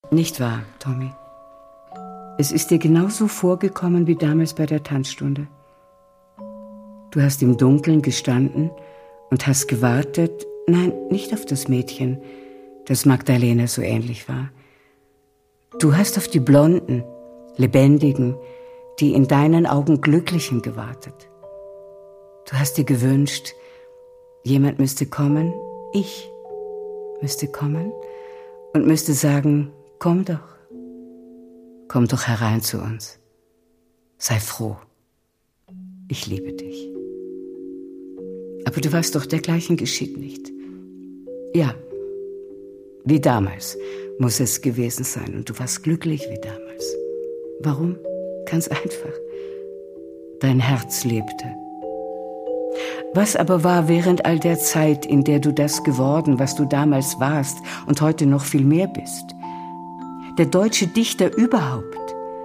Nicht wahr, Tommy? Es ist dir genauso vorgekommen wie damals bei der Tanzstunde. Du hast im Dunkeln gestanden und hast gewartet, nein, nicht auf das Mädchen, das Magdalena so ähnlich war. Du hast auf die blonden, lebendigen, die in deinen Augen Glücklichen gewartet. Du hast dir gewünscht, jemand müsste kommen, ich müsste kommen und müsste sagen, komm doch herein zu uns. Sei froh, ich liebe dich. Aber du weißt doch, dergleichen geschieht nicht. Ja, wie damals muss es gewesen sein und du warst glücklich wie damals. Warum? Ganz einfach. Dein Herz lebte. Was aber war während all der Zeit, in der du das geworden, was du damals warst und heute noch viel mehr bist? Der deutsche Dichter überhaupt.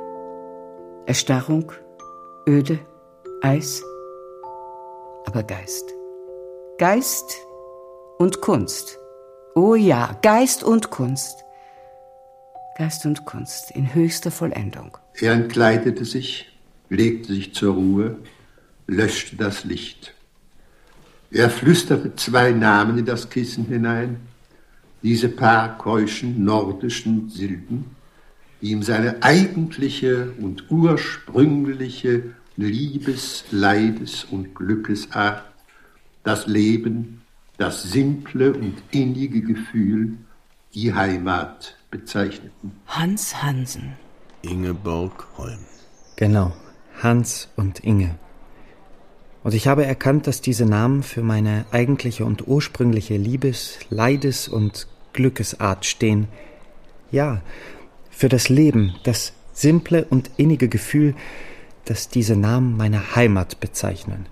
Erstarrung, Öde, Eis, aber Geist. Geist und Kunst. Oh ja, Geist und Kunst. Geist und Kunst in höchster Vollendung. Er entkleidete sich, legte sich zur Ruhe, löschte das Licht. Er flüsterte 2 Namen in das Kissen hinein, diese paar keuschen nordischen Silben, die ihm seine eigentliche und ursprüngliche Liebes-, Leides- und Glückesart, das Leben, das simple und innige Gefühl, die Heimat bezeichneten. Hans Hansen. Ingeborg Holm. Genau, Hans und Inge. Und ich habe erkannt, dass diese Namen für meine eigentliche und ursprüngliche Liebes-, Leides- und Glückesart stehen. Ja, für das Leben, das simple und innige Gefühl, das diese Namen meine Heimat bezeichnen.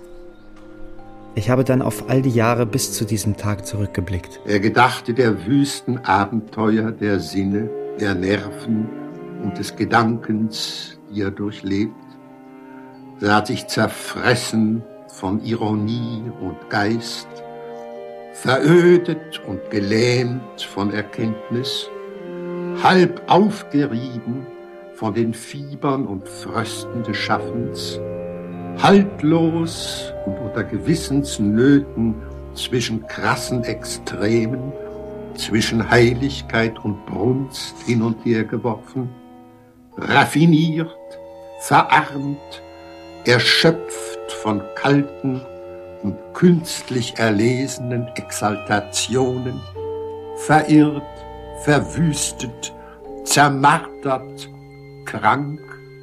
Ich habe dann auf all die Jahre bis zu diesem Tag zurückgeblickt. Er gedachte der wüsten Abenteuer der Sinne, der Nerven und des Gedankens, die er durchlebt. Er hat sich zerfressen von Ironie und Geist, verödet und gelähmt von Erkenntnis, halb aufgerieben von den Fiebern und Frösten des Schaffens, haltlos und unter Gewissensnöten zwischen krassen Extremen, zwischen Heiligkeit und Brunst hin und her geworfen, raffiniert, verarmt, erschöpft von kalten und künstlich erlesenen Exaltationen, verirrt, verwüstet, zermartert, krank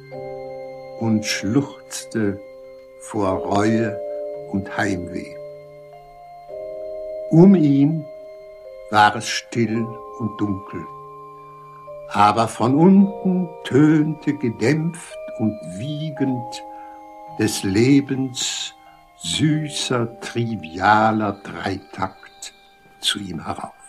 und schluchzte vor Reue und Heimweh. Um ihn war es still und dunkel, aber von unten tönte gedämpft und wiegend des Lebens süßer, trivialer Dreitakt zu ihm herauf.